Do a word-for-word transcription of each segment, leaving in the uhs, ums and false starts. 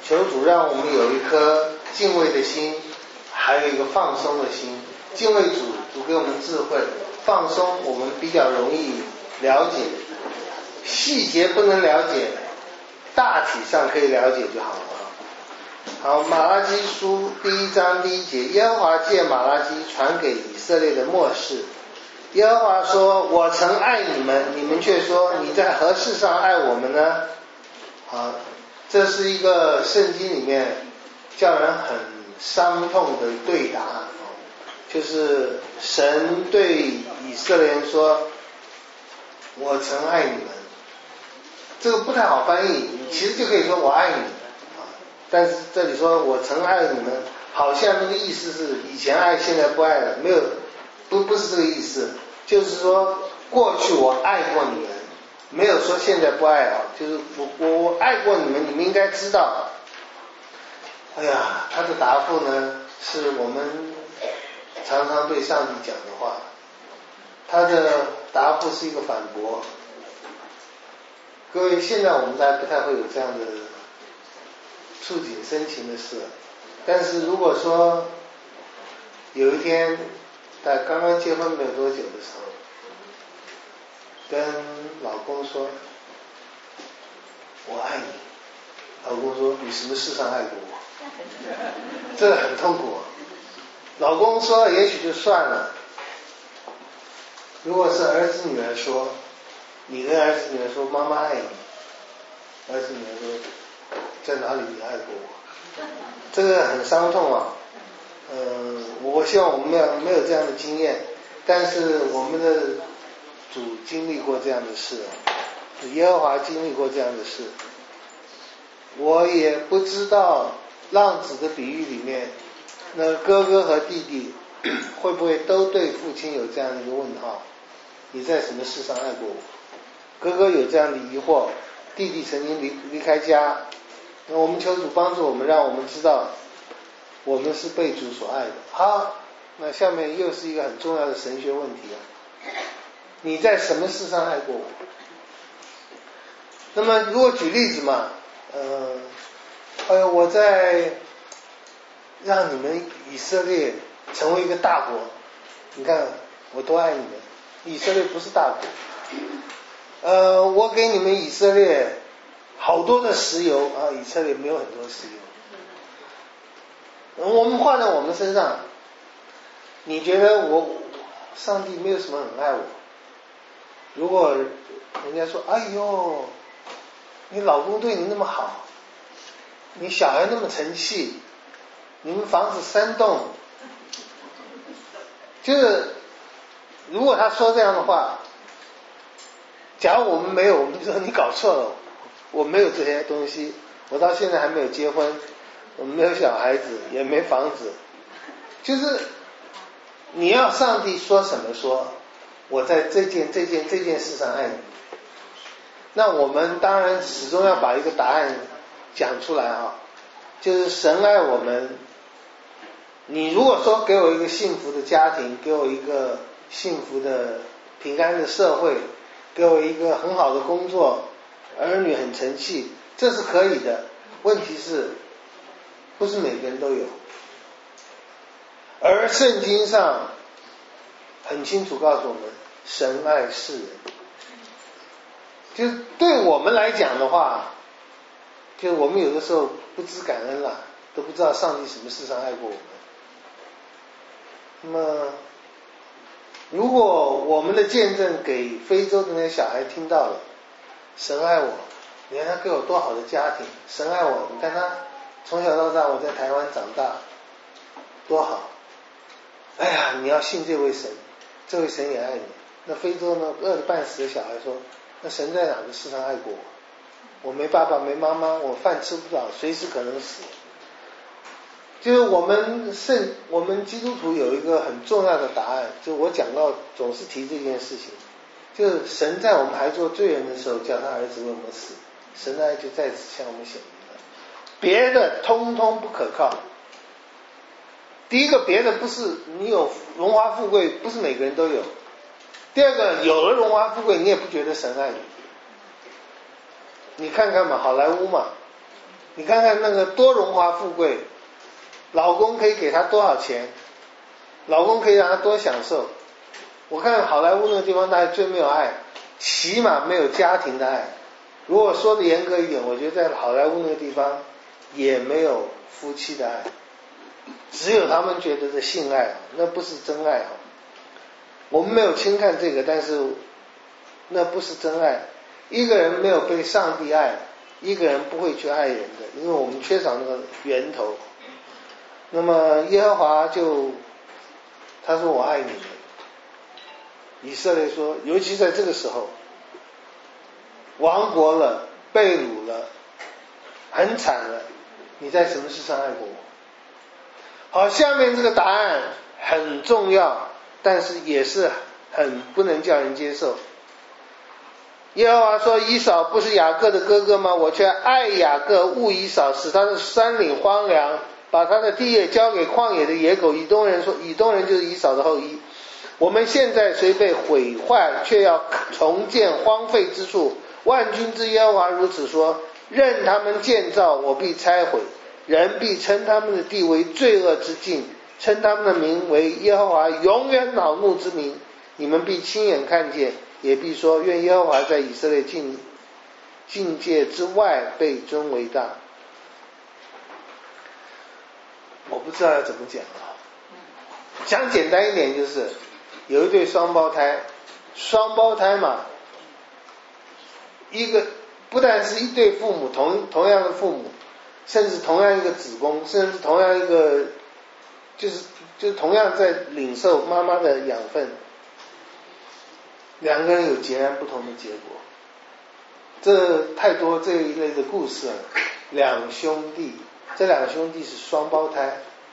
求主让我们有一颗敬畏的心，还有一个放松的心。敬畏主，主给我们智慧；放松，我们比较容易了解，细节不能了解，大体上可以了解就好了。好，马拉基书第一章第一节，耶和华借马拉基传给以色列的默示。耶和华说：我曾爱你们，你们却说你在何事上爱我们呢？好，这是一个圣经里面叫人很伤痛的对答，就是神对以色列人说：我曾爱你们。这个不太好翻译，其实就可以说我爱你，但是这里说我曾爱你们，好像那个意思是以前爱现在不爱了，没有，不不是这个意思，就是说过去我爱过你们，没有说现在不爱啊，就是我我我爱过你们，你们应该知道。哎呀，他的答复呢，是我们常常对上帝讲的话，他的答复是一个反驳。各位，现在我们大家不太会有这样的触景生情的事，但是如果说有一天在刚刚结婚没有多久的时候，跟老公说我爱你，老公说你什么事上爱过我，这个很痛苦。老公说也许就算了，如果是儿子女儿说，你跟儿子女儿说妈妈爱你，儿子女儿说在哪里你爱过我，这个很伤痛啊。嗯、呃，我希望我们没有没有这样的经验，但是我们的主经历过这样的事，耶和华经历过这样的事。我也不知道浪子的比喻里面，那哥哥和弟弟会不会都对父亲有这样的一个问号，你在什么事上爱过我？哥哥有这样的疑惑，弟弟曾经离离开家，那我们求主帮助我们，让我们知道我们是被主所爱的。好，那下面又是一个很重要的神学问题了，你在什么事上爱过我？那么如果举例子嘛，呃，哎呦，我在让你们以色列成为一个大国，你看我多爱你们，以色列不是大国。呃，我给你们以色列好多的石油啊，以色列没有很多石油。我们换在我们身上，你觉得我上帝没有什么很爱我？如果人家说，哎呦，你老公对你那么好，你小孩那么成器，你们房子三栋，就是如果他说这样的话，假如我们没有，我们就说你搞错了，我没有这些东西，我到现在还没有结婚，我没有小孩子，也没房子，就是你要上帝说什么说，我在这件这件这件事上爱你，那我们当然始终要把一个答案讲出来啊，就是神爱我们。你如果说给我一个幸福的家庭，给我一个幸福的平安的社会，给我一个很好的工作，儿女很成器，这是可以的。问题是不是每个人都有，而圣经上很清楚告诉我们，神爱世人。就是对我们来讲的话，就是我们有的时候不知感恩了，都不知道上帝什么事上爱过我们。那么如果我们的见证给非洲的那些小孩听到了，神爱我，你看他给我多好的家庭，神爱我，你看他从小到大我在台湾长大多好，哎呀，你要信这位神，这位神也爱你。那非洲呢，饿得半死的小孩说，那神在哪个世上爱过我？我没爸爸没妈妈，我饭吃不到，随时可能死。就是我们圣我们基督徒有一个很重要的答案，就我讲到总是提这件事情，就是神在我们还做罪人的时候叫他儿子为我们死，神的爱就在此向我们显明了，别的通通不可靠。第一个，别的不是你有荣华富贵，不是每个人都有。第二个，有了荣华富贵，你也不觉得神爱你。你看看嘛，好莱坞嘛， 你看看那个多荣华富贵，老公可以给她多少钱，老公可以让她多享受。我看好莱坞那个地方大概最没有爱，起码没有家庭的爱。如果说的严格一点，我觉得在好莱坞那个地方也没有夫妻的爱，只有他们觉得的性爱，那不是真爱。我们没有轻看这个，但是那不是真爱。一个人没有被上帝爱，一个人不会去爱人的，因为我们缺少那个源头。那么耶和华就他说我爱你们。以色列说，尤其在这个时候，亡国了，被掳了，很惨了，你在什么事上爱过我？好，下面这个答案很重要，但是也是很不能叫人接受。耶和华说，以扫不是雅各的哥哥吗？我却爱雅各，恶以扫，使他的山岭荒凉，把他的地业交给旷野的野狗。以东人说，以东人就是以扫的后裔。我们现在虽被毁坏，却要重建荒废之处。万军之耶和华如此说，任他们建造，我必拆毁，人必称他们的地为罪恶之境，称他们的名为耶和华永远恼怒之名。你们必亲眼看见，也必说，愿耶和华在以色列境境界之外被尊为大。我不知道要怎么讲啊，讲简单一点，就是有一对双胞胎，双胞胎嘛，一个不但是一对父母，同同样的父母，甚至同样一个子宫，甚至同样一个就是就同样在领受妈妈的养分，两个人有截然不同的结果。这太多这一类的故事了。两兄弟，这两个兄弟是双胞胎，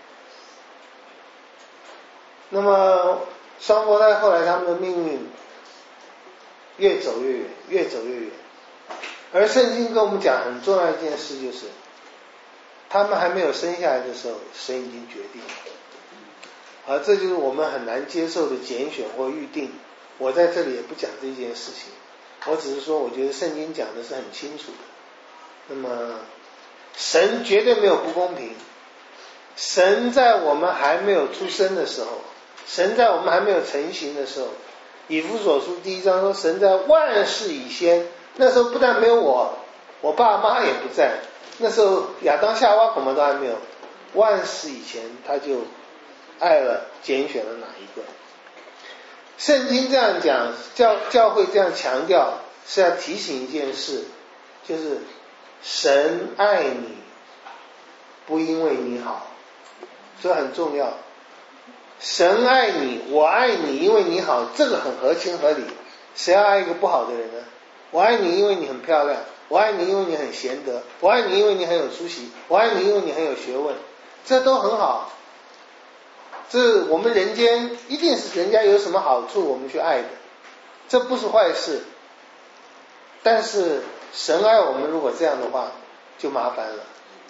那么双胞胎后来他们的命运越走越远，越走越远。而圣经跟我们讲很重要一件事，就是他们还没有生下来的时候，神已经决定了。而这就是我们很难接受的拣选或预定。我在这里也不讲这件事情，我只是说我觉得圣经讲的是很清楚的。那么神绝对没有不公平，神在我们还没有出生的时候，神在我们还没有成型的时候，以弗所书第一章说，神在万事以先，那时候不但没有我，我爸妈也不在，那时候亚当夏娃恐怕都还没有，万事以前他就爱了拣选了哪一个。圣经这样讲，教教会这样强调，是要提醒一件事，就是神爱你不因为你好，这很重要。神爱你，我爱你因为你好，这个很合情合理。谁要爱一个不好的人呢？我爱你因为你很漂亮，我爱你因为你很贤德，我爱你因为你很有出息，我爱你因为你很有学问，这都很好。这我们人间一定是人家有什么好处我们去爱的，这不是坏事。但是神爱我们如果这样的话就麻烦了。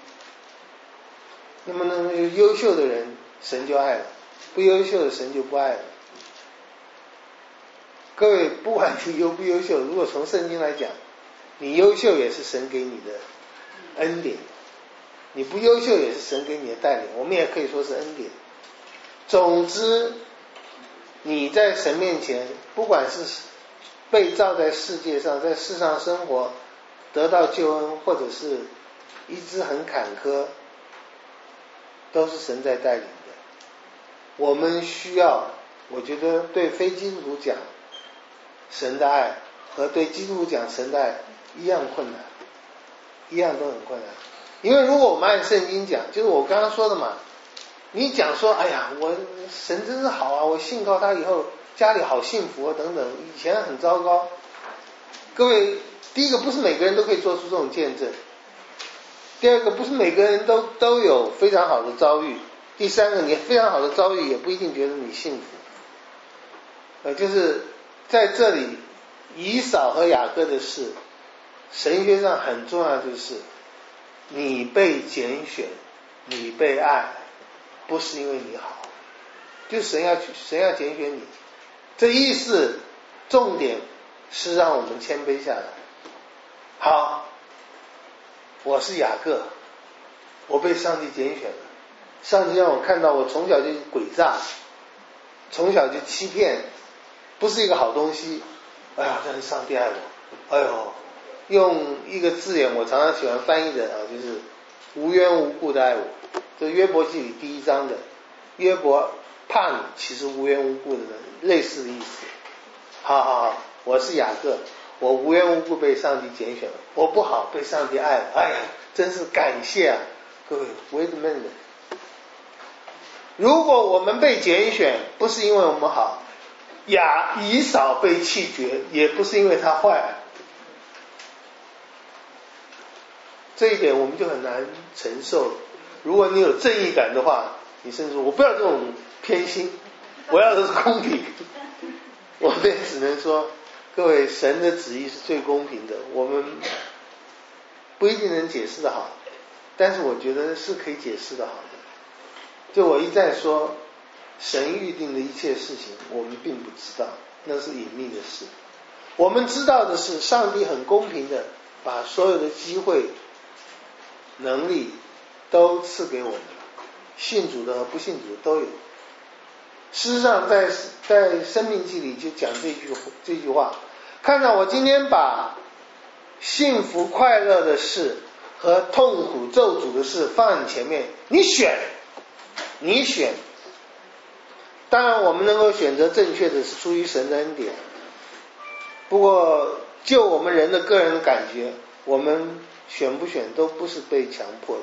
那么呢，优秀的人神就爱了，不优秀的神就不爱了。各位不管你优不优秀，如果从圣经来讲，你优秀也是神给你的恩典，你不优秀也是神给你的带领，我们也可以说是恩典。总之你在神面前，不管是被造在世界上，在世上生活得到救恩，或者是一直很坎坷，都是神在带领的。我们需要，我觉得对非基督徒讲神的爱和对基督徒讲神的爱一样困难，一样都很困难。因为如果我们按圣经讲，就是我刚刚说的嘛，你讲说哎呀我神真是好啊，我信靠他以后家里好幸福啊等等，以前很糟糕。各位，第一个不是每个人都可以做出这种见证，第二个不是每个人都都有非常好的遭遇，第三个你非常好的遭遇也不一定觉得你幸福。呃，就是在这里以扫和雅各的事，神学上很重要，就是你被拣选，你被爱，不是因为你好，就神要神要拣选你。这意思重点是让我们谦卑下来。好，我是雅各， 我被上帝拣选了，上帝让我看到我从小就诡诈，从小就欺骗，不是一个好东西。哎呀，但是上帝爱我，哎呦，用一个字眼我常常喜欢翻译的啊，就是无缘无故的爱我。这约伯记里第一章的约伯怕你，其实无缘无故的类似的意思。好好好，我是雅各，我无缘无故被上帝拣选了，我不好被上帝爱了，哎呀，真是感谢啊！各位 wait a minute， 如果我们被拣选不是因为我们好，亚以扫被弃绝也不是因为他坏，这一点我们就很难承受。如果你有正义感的话，你甚至我不要这种偏心，我要的是公平。我们也只能说，各位，神的旨意是最公平的，我们不一定能解释的好，但是我觉得是可以解释的好的。就我一再说，神预定的一切事情我们并不知道，那是隐秘的事。我们知道的是，上帝很公平的把所有的机会能力都赐给我们，信主的和不信主的都有。事实上在在生命记里就讲这句这句话，看到我今天把幸福快乐的事和痛苦咒诅的事放在你前面，你选你选。当然我们能够选择正确的是出于神的恩典，不过就我们人的个人的感觉，我们选不选都不是被强迫的。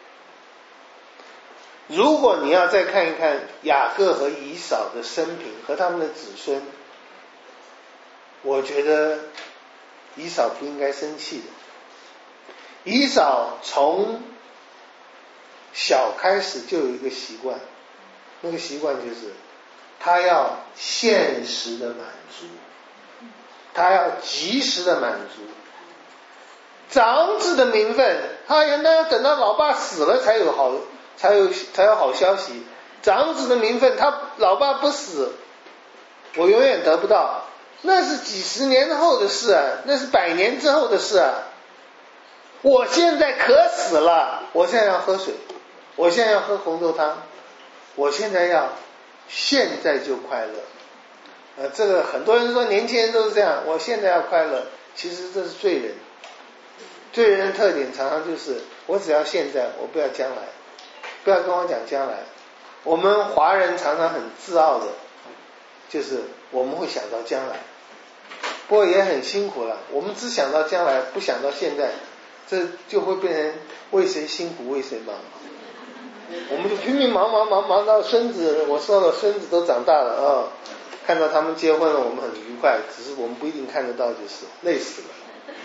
如果你要再看一看雅各和以扫的生平和他们的子孙，我觉得以扫不应该生气的。以扫从小开始就有一个习惯，那个习惯就是他要现实的满足，他要及时的满足。长子的名分，他原来要等到老爸死了才有好才有才有好消息。长子的名分，他老爸不死，我永远得不到，那是几十年后的事啊，那是百年之后的事啊。我现在渴死了，我现在要喝水，我现在要喝红豆汤，我现在要现在就快乐。呃，这个很多人说年轻人都是这样，我现在要快乐，其实这是罪人。罪人的特点常常就是我只要现在，我不要将来，不要跟我讲将来。我们华人常常很自傲的，就是我们会想到将来，不过也很辛苦了，我们只想到将来，不想到现在，这就会变成为谁辛苦为谁忙。我们就拼命忙忙忙忙到孙子，我说了孙子都长大了啊、哦，看到他们结婚了，我们很愉快，只是我们不一定看得到，就是累死了。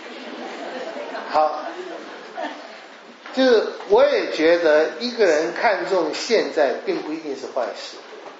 好，就是我也觉得一个人看重现在并不一定是坏事。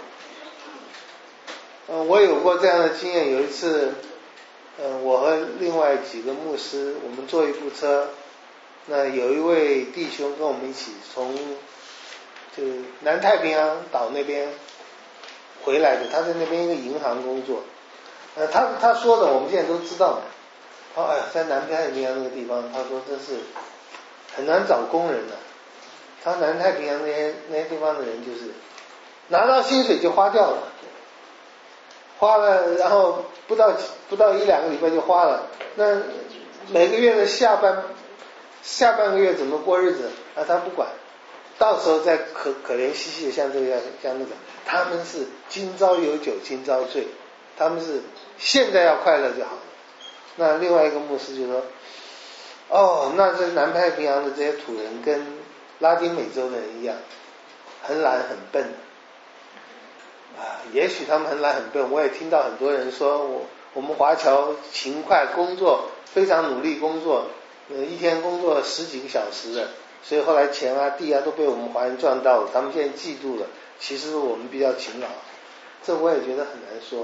嗯，我有过这样的经验，有一次嗯，我和另外几个牧师，我们坐一部车，那有一位弟兄跟我们一起从就南太平洋岛那边回来的，他在那边一个银行工作。呃，他他说的我们现在都知道嘛。他哎呀，在南太平洋那个地方，他说真是很难找工人的、啊。他南太平洋那些那些地方的人，就是拿到薪水就花掉了，花了，然后不到不到一两个礼拜就花了。那每个月的下半下半个月怎么过日子啊？他不管，到时候再可可怜兮兮的像这个样像那个，他们是今朝有酒今朝醉，他们是现在要快乐就好了。那另外一个牧师就说，哦，那这南太平洋的这些土人跟拉丁美洲的人一样，很懒很笨啊。也许他们很懒很笨，我也听到很多人说，我我们华侨勤快工作，非常努力工作，呃，一天工作十几个小时的，所以后来钱啊地啊都被我们华人赚到了，他们现在嫉妒了。其实我们比较勤劳，这我也觉得很难说。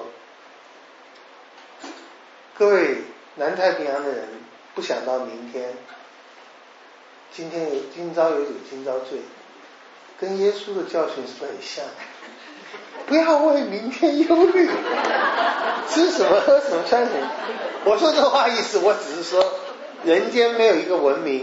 各位南太平洋的人不想到明天，今天有今朝有酒今朝醉，跟耶稣的教训是不是很像？不要为明天忧虑，吃什么喝什么穿什么。我说这话意思，我只是说人间没有一个文明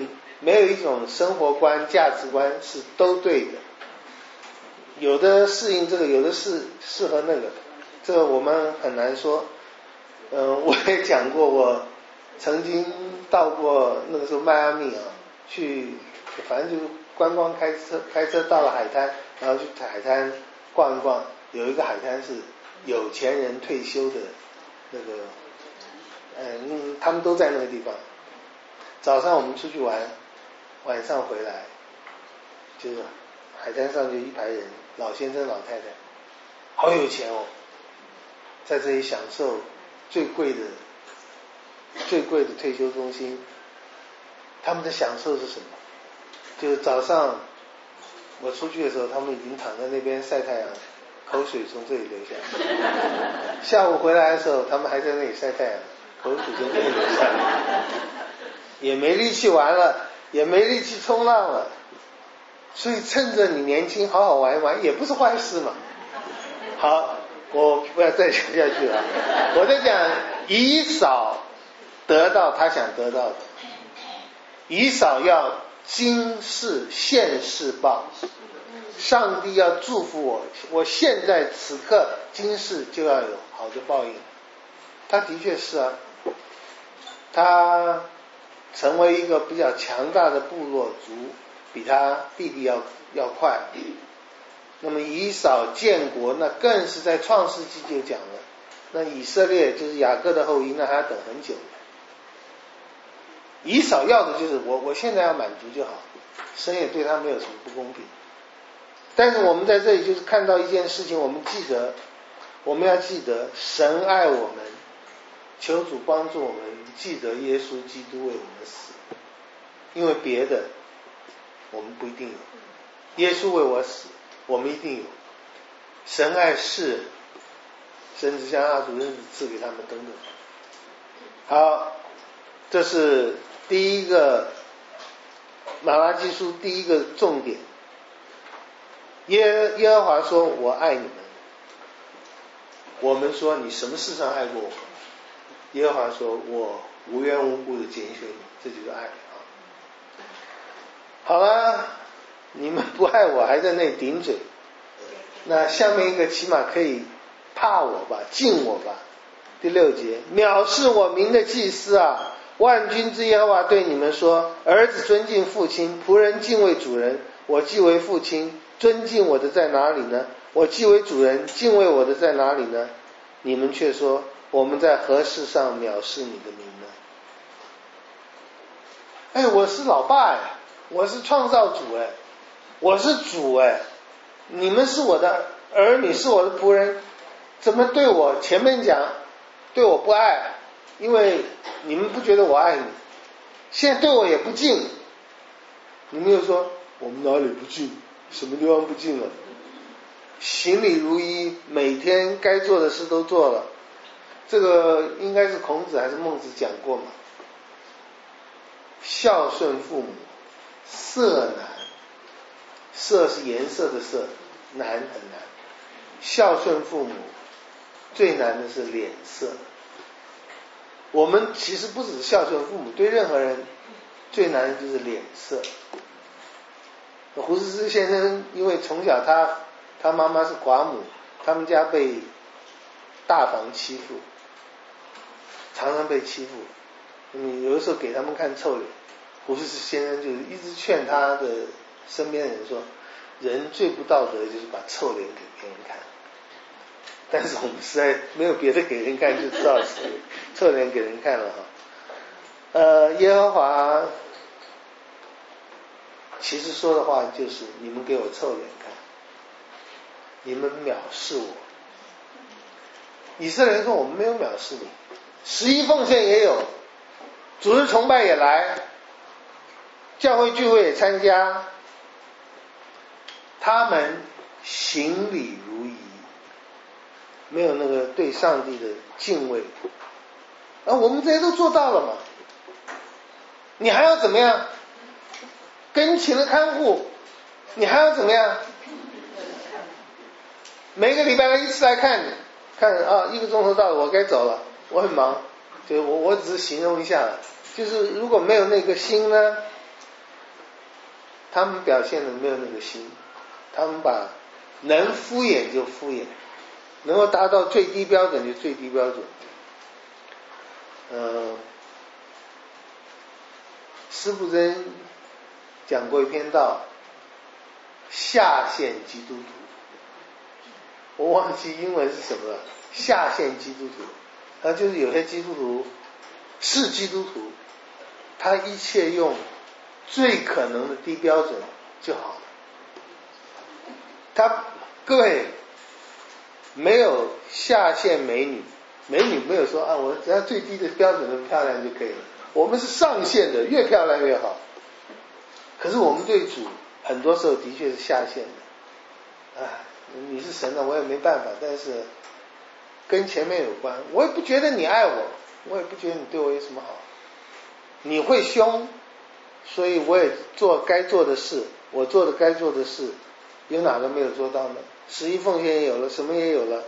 没有一种生活观价值观是都对的，有的适应这个，有的是适合那个，这个我们很难说。嗯、呃，我也讲过，我曾经到过那个时候迈阿密啊，去反正就是观光开车，开车到了海滩，然后去海滩逛一逛。有一个海滩是有钱人退休的那个，嗯，他们都在那个地方。早上我们出去玩，晚上回来，就是海滩上就一排人，老先生老太太，好有钱哦，在这里享受最贵的最贵的退休中心。他们的享受是什么？就是早上我出去的时候，他们已经躺在那边晒太阳，口水从这里流下来。下午回来的时候，他们还在那里晒太阳，口水从这里流下来，也没力气玩了，也没力气冲浪了。所以趁着你年轻好好玩一玩也不是坏事嘛。好，我不要再讲下去了。我在讲以少得到他想得到的，以少要今世现世报。上帝要祝福我，我现在此刻今世就要有好的报应。他的确是啊，他成为一个比较强大的部落族，比他弟弟要要快。那么以扫建国，那更是在创世纪就讲了，那以色列就是雅各的后裔，那还要等很久。以扫要的就是我我现在要满足就好，神也对他没有什么不公平。但是我们在这里就是看到一件事情，我们记得，我们要记得神爱我们，求主帮助我们记得耶稣基督为我们死，因为别的我们不一定有，耶稣为我死我们一定有。神爱世人，甚至将他主人子赐给他们等等。好，这是第一个马拉基书第一个重点。耶耶和华说我爱你们，我们说你什么事上爱过我？耶和华说我无缘无故的拣选你，这就是爱啊。好了，你们不爱我还在那里顶嘴，那下面一个起码可以怕我吧，敬我吧。第六节，藐视我名的祭司啊，万军之耶和华对你们说，儿子尊敬父亲，仆人敬畏主人。我既为父亲，尊敬我的在哪里呢？我既为主人，敬畏我的在哪里呢？你们却说我们在何事上藐视你的名呢？哎，我是老爸哎，我是创造主哎，我是主哎，你们是我的儿女，是我的仆人，怎么对我前面讲对我不爱？因为你们不觉得我爱你，现在对我也不敬。你们又说我们哪里不敬？什么地方不敬了？行礼如一，每天该做的事都做了。这个应该是孔子还是孟子讲过嘛？孝顺父母，色难。色是颜色的色，难很难。孝顺父母最难的是脸色。我们其实不只是孝顺父母，对任何人最难的就是脸色。胡适之先生因为从小他他妈妈是寡母，他们家被大房欺负，常常被欺负，嗯，有的时候给他们看臭脸，胡适之先生就一直劝他的身边的人说，人最不道德就是把臭脸给别人看。但是我们实在没有别的给人看，就知道是臭脸给人看了哈。呃，耶和华其实说的话就是你们给我臭脸看，你们藐视我。以色列人说我们没有藐视你，十一奉献也有，主日崇拜也来，教会聚会也参加，他们行礼如仪，没有那个对上帝的敬畏。而我们这些都做到了嘛，你还要怎么样？跟勤的看护，你还要怎么样？每个礼拜来一次来看你，看啊，一个钟头到了，我该走了，我很忙，就我我只是形容一下了，就是如果没有那个心呢， 他们表现的没有那个心，他们把能敷衍就敷衍，能够达到最低标准就最低标准。呃，师父真讲过一篇道，下线基督徒，我忘记英文是什么了，下线基督徒，那就是有些基督徒是基督徒，他一切用最可能的低标准就好了。他各位没有下线美女，美女没有说啊，我只要最低的标准的漂亮就可以了。我们是上线的，越漂亮越好。可是我们对主很多时候的确是下线的。哎，你是神的，我也没办法，但是跟前面有关。我也不觉得你爱我，我也不觉得你对我有什么好。你会凶，所以我也做该做的事，我做的该做的事，有哪个没有做到呢？十一奉献也有了，什么也有了。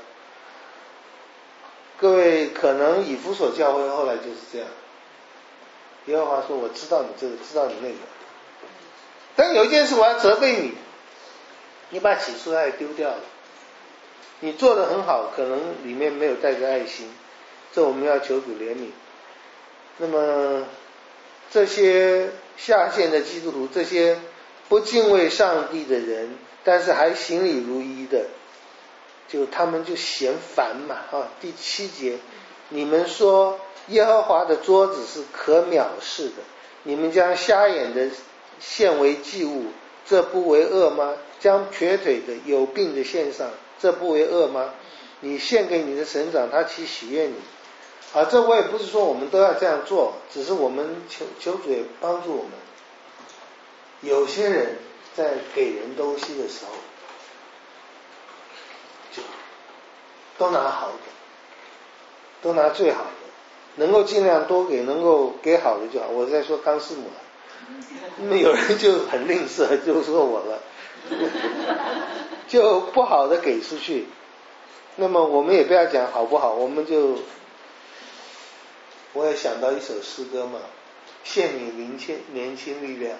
各位可能以弗所教会后来就是这样，耶和华说我知道你这个，知道你那个，但有一件事我要责备你，你把起初爱丢掉了，你做得很好，可能里面没有带着爱心，这我们要求主怜悯。那么这些下线的基督徒，这些不敬畏上帝的人，但是还行礼如一的，就他们就嫌烦嘛啊。第七节，你们说耶和华的桌子是可藐视的，你们将瞎眼的献为祭物，这不为恶吗？将瘸腿的有病的献上，这不为恶吗？你献给你的神长，他岂喜悦你？啊，这我也不是说我们都要这样做，只是我们求求主也帮助我们。有些人在给人东西的时候，就都拿好的，都拿最好的，能够尽量多给，能够给好的就好。我在说康师母了，那么有人就很吝啬，就说我了，就不好的给出去。那么我们也不要讲好不好，我们就，我也想到一首诗歌嘛，献你年轻年轻力量，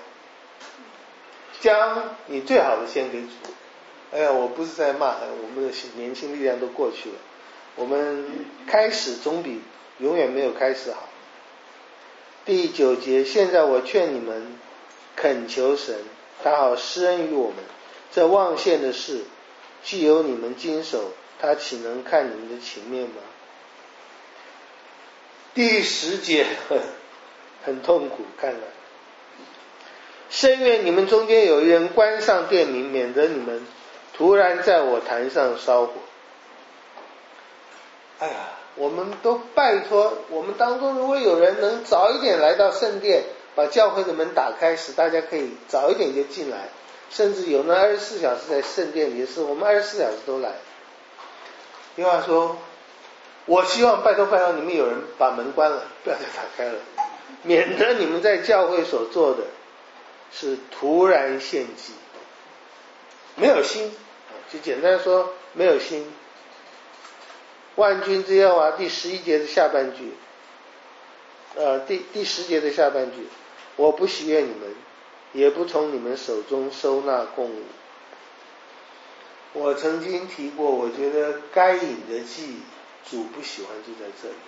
将你最好的献给主。哎呀，我不是在骂，我们的年轻力量都过去了，我们开始总比永远没有开始好。第九节，现在我劝你们恳求神，他好施恩于我们，这望献的事既有你们经手，他岂能看你们的情面吗？第十节很痛苦，看了，深愿你们中间有一人关上殿明，免得你们突然在我坛上烧火。哎呀，我们都拜托，我们当中如果有人能早一点来到圣殿，把教会的门打开，使大家可以早一点就进来，甚至有那二十四小时在圣殿里的事，我们二十四小时都来。另外说，我希望拜托拜托你们有人把门关了，不要再打开了，免得你们在教会所做的是突然献祭，没有心，就简单说没有心。万军之耶和华第十一节的下半句，呃，第第十节的下半句，我不喜悦你们，也不从你们手中收纳供物。我曾经提过，我觉得该隐的祭主不喜欢就在这里。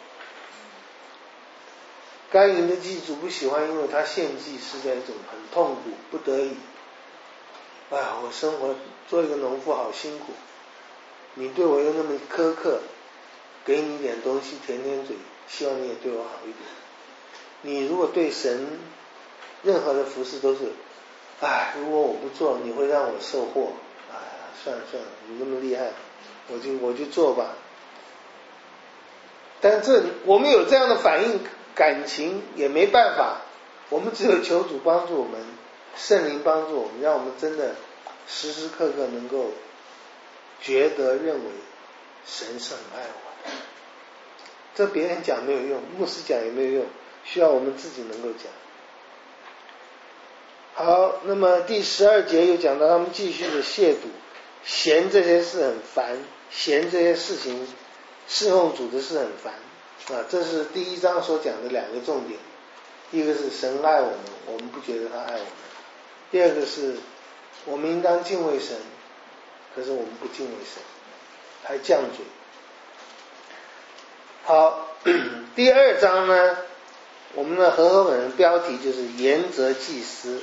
该隐的祭主不喜欢，因为他献祭是在一种很痛苦不得已。哎呀，我生活做一个农夫好辛苦，你对我又那么苛刻，给你一点东西舔舔嘴，希望你也对我好一点。你如果对神任何的服事都是，哎，如果我不做，你会让我受祸。哎，算了算了，你那么厉害，我就我就做吧。但这我们有这样的反应，感情也没办法，我们只有求主帮助我们，圣灵帮助我们，让我们真的时时刻刻能够觉得认为神是很爱我的。这别人讲没有用，牧师讲也没有用，需要我们自己能够讲。好，那么第十二节又讲到他们继续的亵渎，嫌这些事很烦，嫌这些事情侍奉主的事很烦啊，这是第一章所讲的两个重点，一个是神爱我们，我们不觉得他爱我们， 第二个是我们应当敬畏神，可是我们不敬畏神，还犟嘴。好，第二章呢，我们的和合本人标题就是严责祭司。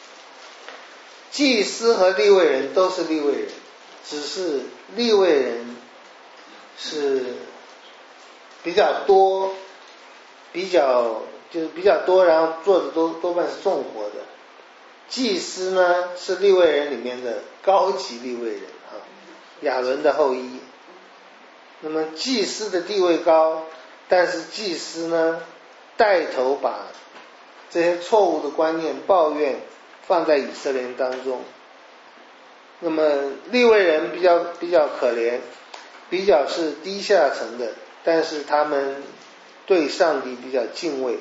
祭司和利未人都是利未人，只是利未人是比较多，比较就是比较多，然后做的都多半是重活的。祭司呢是利未人里面的高级利未人啊，亚伦的后裔。那么祭司的地位高，但是祭司呢带头把这些错误的观念抱怨放在以色列人当中。那么利未人比较比较可怜，比较是低下层的，但是他们对上帝比较敬畏。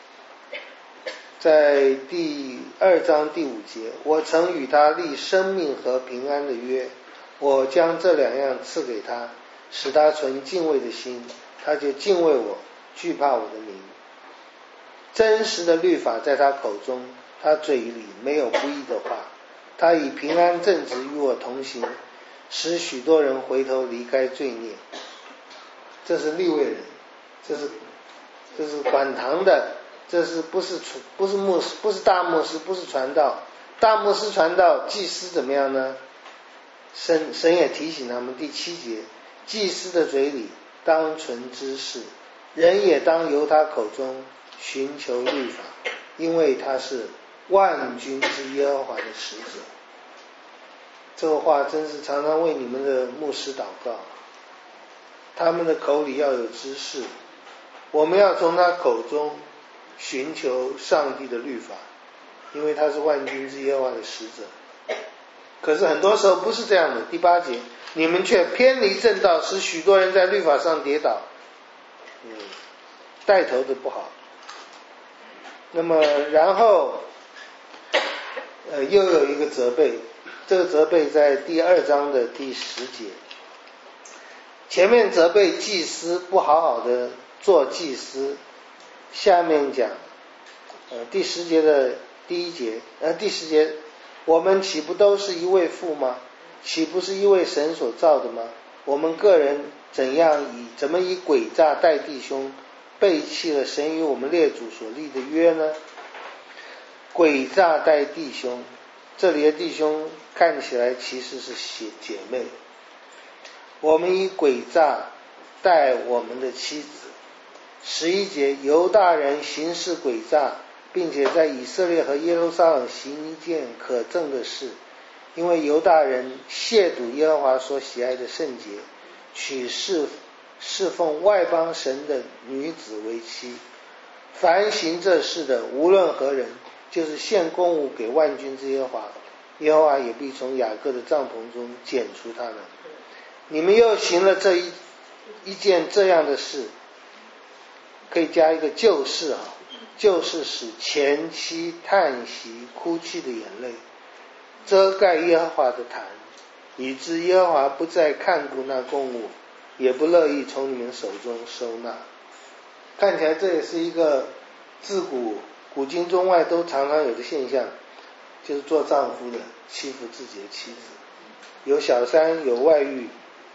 在第二章第五节，我曾与他立生命和平安的约，我将这两样赐给他，使他存敬畏的心，他就敬畏我，惧怕我的名。真实的律法在他口中，他嘴里没有不义的话，他以平安正直与我同行，使许多人回头离开罪孽。这是利未人，这是这是管堂的，这是不是不是牧师，不是大牧师，不是传道。大牧师传道，祭司怎么样呢？神神也提醒他们，第七节，祭司的嘴里当存知识，人也当由他口中寻求律法，因为他是万军之耶和华的使者。这个话真是常常为你们的牧师祷告，他们的口里要有知识，我们要从他口中寻求上帝的律法，因为他是万军之耶和华的使者。可是很多时候不是这样的。第八节，你们却偏离正道，使许多人在律法上跌倒。嗯，带头的不好。那么然后呃又有一个责备，这个责备在第二章的第十节。前面责备祭司不好好的做祭司，下面讲呃第十节的第一节，呃第十节，我们岂不都是一位父吗？岂不是一位神所造的吗？我们个人怎样以怎么以诡诈待弟兄，背弃了神与我们列祖所立的约呢？诡诈待弟兄，这里的弟兄看起来其实是姐妹。我们以诡诈待我们的妻子。十一节，犹大人行事诡诈，并且在以色列和耶路撒冷行一件可憎的事，因为犹大人亵渎耶和华所喜爱的圣洁，娶侍侍奉外邦神的女子为妻。凡行这事的，无论何人，就是献供物给万军之耶和华，耶和华也必从雅各的帐篷中剪除他们。你们又行了这一一件这样的事，可以加一个就是啊，就是使前妻叹息哭泣的眼泪遮盖耶和华的坛，以致耶和华不再看顾那供物，也不乐意从你们手中收纳。看起来这也是一个自古古今中外都常常有的现象，就是做丈夫的欺负自己的妻子，有小三，有外遇。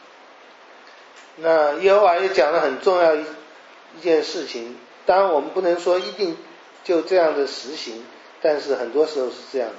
那耶和华也讲了很重要一一件事情，当然我们不能说一定就这样的实行，但是很多时候是这样的。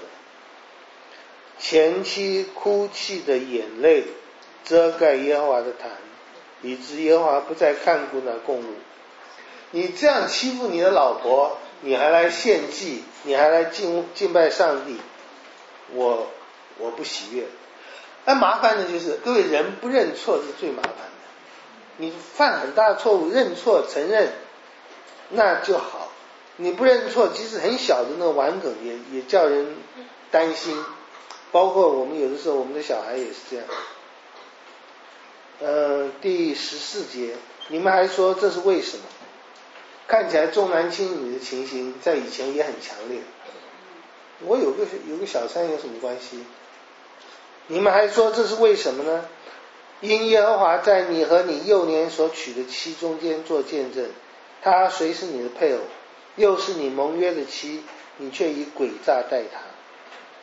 前妻哭泣的眼泪遮盖耶和华的坛，以致耶和华不再看顾那供物。你这样欺负你的老婆，你还来献祭，你还来敬敬拜上帝，我我不喜悦。那麻烦的就是各位，人不认错是最麻烦的。你犯很大的错误，认错承认那就好，你不认错，即使很小的那个顽梗也也叫人担心。包括我们有的时候我们的小孩也是这样。呃，第十四节，你们还说这是为什么？看起来重男轻女的情形在以前也很强烈。我有个有个小三有什么关系？你们还说这是为什么呢？因耶和华在你和你幼年所娶的妻中间做见证，她虽是你的配偶，又是你盟约的妻，你却以诡诈待她。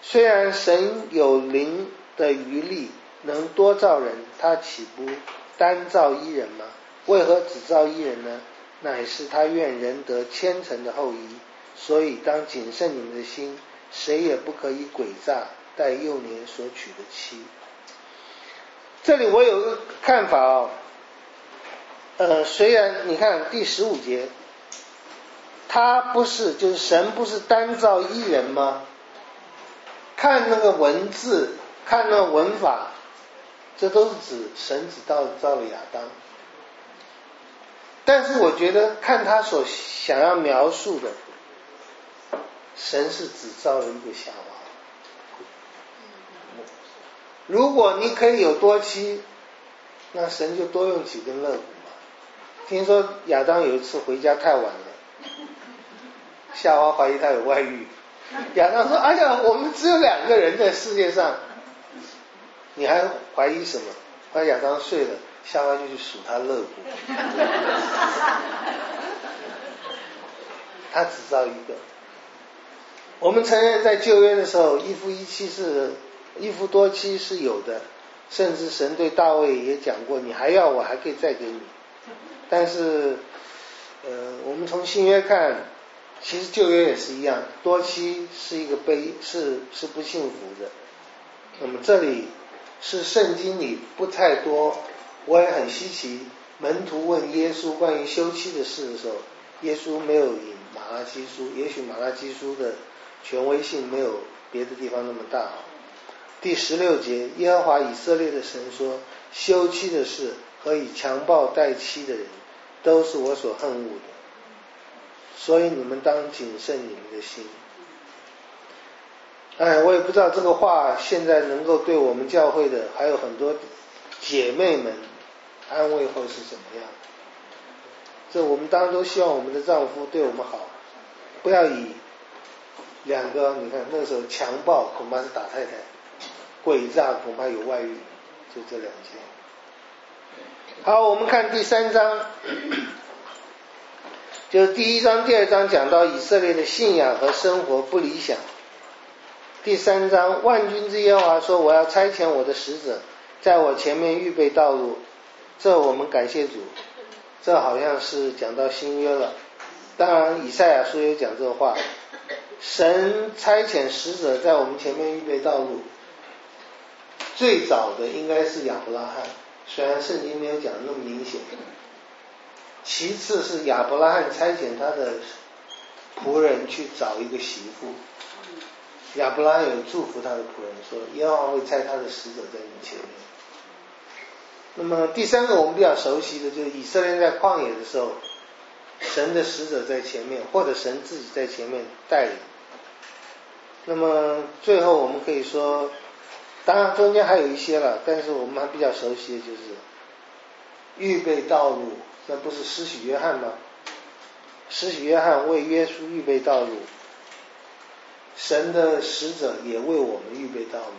虽然神有灵的余力，能多造人，他岂不单造一人吗？为何只造一人呢？乃是他愿人得虔诚的后裔。所以当谨慎你们的心，谁也不可以诡诈待幼年所娶的妻。这里我有个看法哦，呃，虽然你看第十五节，他不是就是神不是单造一人吗？看那个文字，看那个文法，这都是指神只造造了亚当。但是我觉得看他所想要描述的，神是只造了一个夏娃。如果你可以有多妻，那神就多用几根肋骨嘛。听说亚当有一次回家太晚了，夏娃怀疑他有外遇，亚当说：“哎呀，我们只有两个人在世界上，你还怀疑什么？”后来亚当睡了，夏娃就去数他肋骨，他只造一个。我们承认在旧约的时候，一夫一妻是一夫多妻是有的，甚至神对大卫也讲过，你还要我还可以再给你。但是呃，我们从新约看，其实旧约也是一样，多妻是一个悲是是不幸福的。那么这里是圣经里不太多，我也很稀奇，门徒问耶稣关于休妻的事的时候，耶稣没有引马拉基书，也许马拉基书的权威性没有别的地方那么大。第十六节，耶和华以色列的神说，休妻的事和以强暴待妻的人，都是我所恨恶的，所以你们当谨慎你们的心。哎，我也不知道这个话现在能够对我们教会的还有很多姐妹们安慰或是怎么样。这我们当然都希望我们的丈夫对我们好，不要以两个，你看那个时候强暴恐怕是打太太，诡诈恐怕有外遇，就这两件。好，我们看第三章，就是第一章第二章讲到以色列的信仰和生活不理想。第三章，万军之耶和华说，我要差遣我的使者在我前面预备道路。这我们感谢主，这好像是讲到新约了。当然以赛亚书有讲这个话，神差遣使者在我们前面预备道路，最早的应该是亚伯拉罕，虽然圣经没有讲的那么明显。其次是亚伯拉罕差遣他的仆人去找一个媳妇，亚伯拉罕有祝福他的仆人说，耶和华会差他的使者在你前面。那么第三个我们比较熟悉的就是以色列在旷野的时候，神的使者在前面，或者神自己在前面带领。那么最后我们可以说，当然中间还有一些了，但是我们还比较熟悉的就是预备道路，那不是施洗约翰吗？施洗约翰为耶稣预备道路，神的使者也为我们预备道路。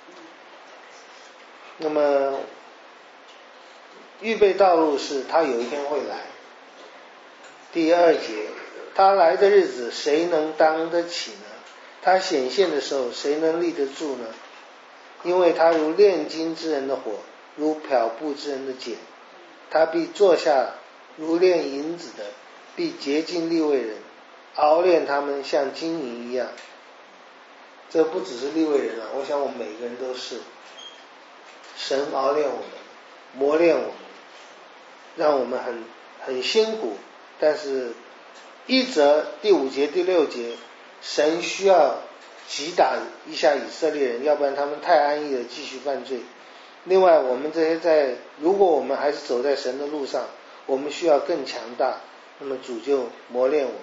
那么预备道路是他有一天会来。第二节，他来的日子谁能当得起呢？他显现的时候谁能立得住呢？因为他如炼金之人的火，如漂布之人的碱，他必坐下如炼银子的，必洁净利未人，熬炼他们像金银一样。这不只是利未人啊，我想我们每个人都是。神熬炼我们，磨练我们，让我们很很辛苦，但是一则第五节第六节，神需要击打一下以色列人，要不然他们太安逸了，继续犯罪。另外我们这些在，如果我们还是走在神的路上，我们需要更强大，那么主就磨练我们，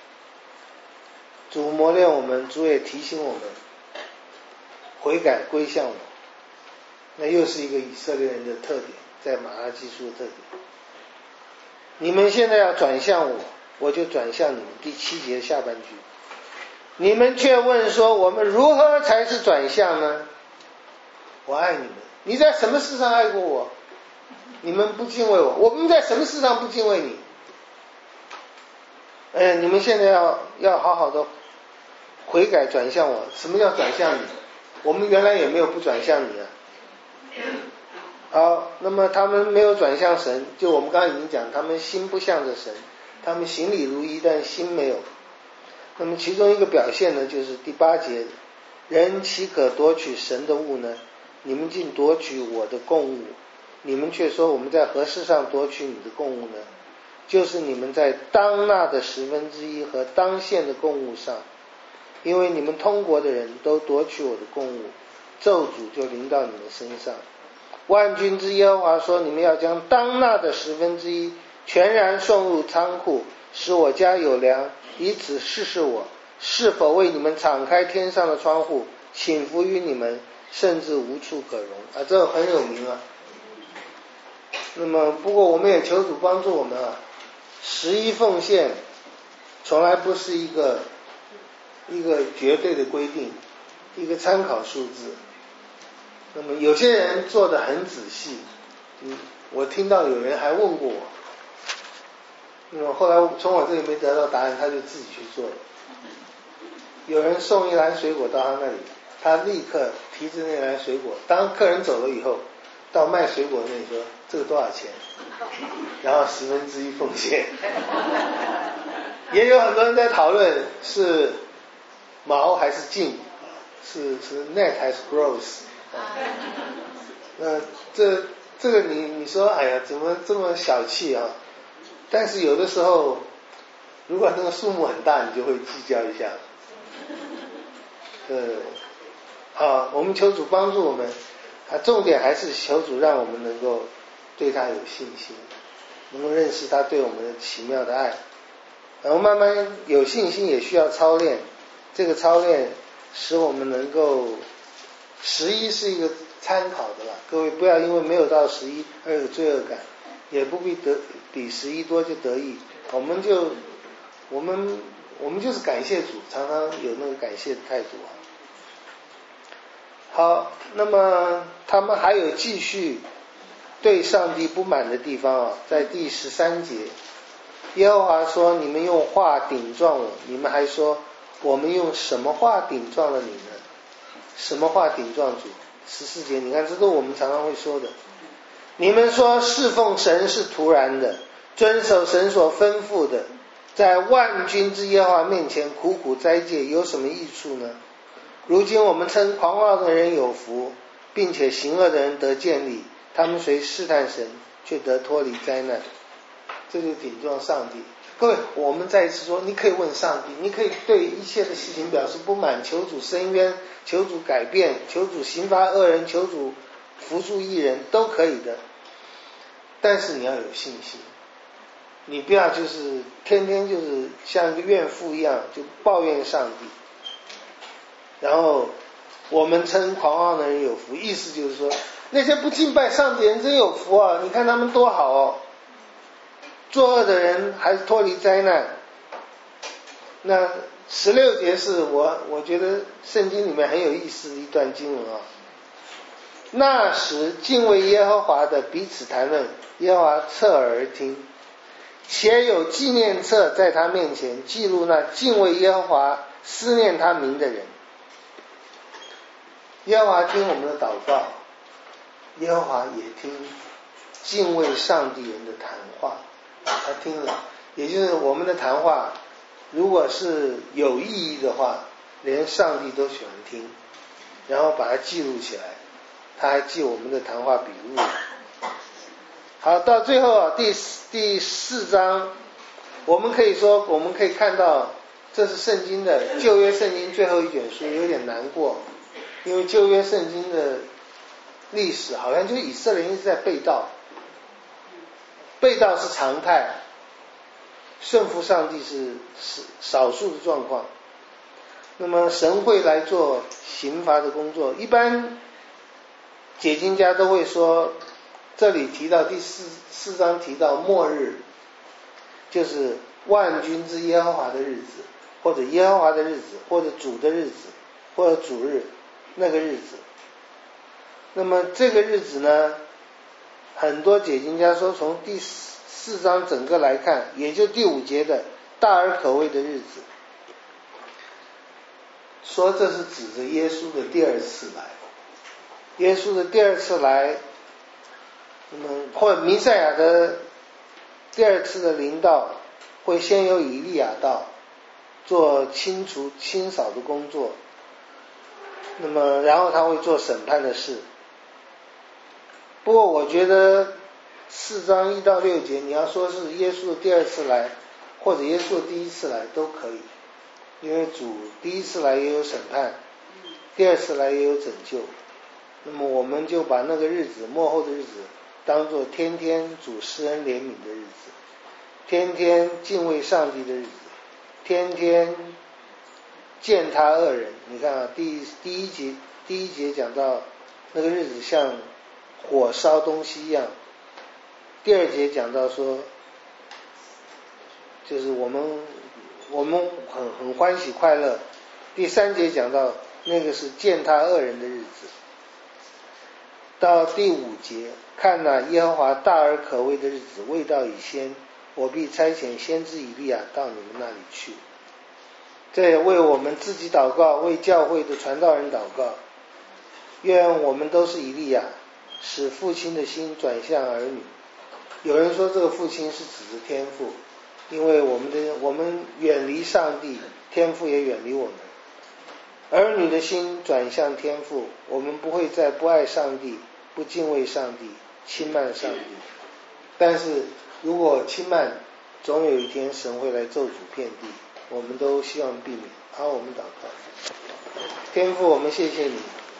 主磨练我们，主也提醒我们悔改归向我。那又是一个以色列人的特点，在马拉基书的特点。你们现在要转向我，我就转向你们。第七节下半句，你们却问说，我们如何才是转向呢？我爱你们，你在什么事上爱过我？你们不敬畏我，我们在什么事上不敬畏你？哎，你们现在要要好好的悔改转向我。什么叫转向你？我们原来也没有不转向你啊。好，那么他们没有转向神，就我们刚刚已经讲，他们心不向着神，他们行礼如仪，但心没有。那么其中一个表现呢，就是第八节，人岂可夺取神的物呢？你们竟夺取我的供物，你们却说我们在何事上夺取你的供物呢？就是你们在当纳的十分之一和当献的供物上，因为你们通国的人都夺取我的供物，咒诅就临到你们身上。万军之耶和华说，你们要将当纳的十分之一全然送入仓库，使我家有粮，以此试试我是否为你们敞开天上的窗户，倾福于你们，甚至无处可容啊，这很有名啊。那么不过我们也求主帮助我们啊，十一奉献从来不是一个一个绝对的规定，一个参考数字。那么有些人做得很仔细，嗯，我听到有人还问过我，那么后来从我这里没得到答案，他就自己去做了。有人送一篮水果到他那里，他立刻提着那篮水果，当客人走了以后，到卖水果那里说这个多少钱，然后十分之一奉献。也有很多人在讨论是毛还是净，是是 net 还是 gross。那这这个你你说哎呀怎么这么小气啊？但是有的时候如果那个数目很大，你就会计较一下。呃，好，我们求主帮助我们，啊，重点还是求主让我们能够对他有信心，能够认识他对我们的奇妙的爱。然后慢慢有信心也需要操练，这个操练使我们能够，十一是一个参考的啦，各位不要因为没有到十一而有罪恶感，也不必得比十一多就得意，我们就我们我们就是感谢主，常常有那个感谢的态度啊。好，那么他们还有继续对上帝不满的地方啊，在第十三节，耶和华说，你们用话顶撞我，你们还说我们用什么话顶撞了你呢？什么话顶撞主？十四节，你看这都我们常常会说的。你们说侍奉神是徒然的，遵守神所吩咐的，在万军之耶和华面前苦苦斋戒，有什么益处呢？如今我们称狂傲的人有福，并且行恶的人得建立，他们虽试探神，却得脱离灾难。这就顶撞上帝。各位，我们再一次说，你可以问上帝，你可以对一切的事情表示不满，求主伸冤，求主改变，求主刑罚恶人，求主扶助义人，都可以的。但是你要有信心，你不要就是天天就是像一个怨妇一样就抱怨上帝。然后我们称狂傲的人有福，意思就是说那些不敬拜上帝的人真有福啊，你看他们多好哦，作恶的人还是脱离灾难。那十六节是我我觉得圣经里面很有意思的一段经文啊。那时敬畏耶和华的彼此谈论，耶和华侧耳而听，且有纪念册在他面前记录那敬畏耶和华思念他名的人。耶和华听我们的祷告，耶和华也听敬畏上帝人的谈话，他听了，也就是我们的谈话如果是有意义的话，连上帝都喜欢听，然后把它记录起来，他还记我们的谈话笔录。好，到最后啊，第第四章，我们可以说我们可以看到这是圣经的旧约圣经最后一卷书，有点难过，因为旧约圣经的历史好像就以色列人一直在背道，背道是常态，顺服上帝是少数的状况。那么神会来做刑罚的工作，一般解经家都会说，这里提到第四四章提到末日，就是万军之耶和华的日子，或者耶和华的日子，或者主的日子，或者主日那个日子。那么这个日子呢，很多解经家说从第四章整个来看，也就第五节的大而可畏的日子。 说这是指着耶稣的第二次来。耶稣的第二次来，那么或者弥赛亚的第二次的临到，会先由以利亚到，做清除清扫的工作，那么然后他会做审判的事。不过我觉得四章一到六节，你要说是耶稣的第二次来，或者耶稣的第一次来都可以，因为主第一次来也有审判，第二次来也有拯救。那么我们就把那个日子，末后的日子，当作天天主施恩怜悯的日子，天天敬畏上帝的日子，天天践踏恶人。你看啊，第第一节第一节讲到那个日子像火烧东西一样，第二节讲到说，就是我们我们很很欢喜快乐。第三节讲到那个是践踏恶人的日子。到第五节，看哪，耶和华大而可畏的日子未到以先，我必差遣先知以利亚到你们那里去。这也为我们自己祷告，为教会的传道人祷告，愿我们都是以利亚，使父亲的心转向儿女。有人说这个父亲是指着天父，因为我们的我们远离上帝，天父也远离我们。儿女的心转向天父，我们不会再不爱上帝，不敬畏上帝，轻慢上帝。但是如果轻慢，总有一天神会来咒诅遍地，我们都希望避免。好，我们祷告。天父，我们谢谢你，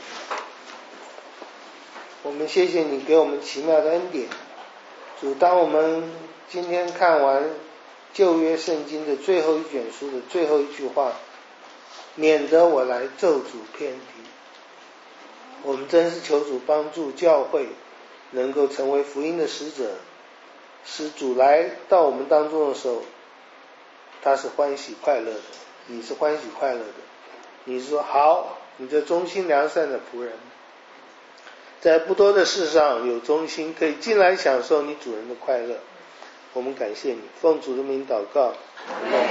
我们谢谢你给我们奇妙的恩典。主，当我们今天看完旧约圣经的最后一卷书的最后一句话，免得我来咒诅遍地，我们真是求主帮助教会能够成为福音的使者，使主来到我们当中的时候，他是欢喜快乐的，你是欢喜快乐的。你是说好，你这忠心良善的仆人，在不多的事上有忠心，可以进来享受你主人的快乐。我们感谢你，奉主的名祷告。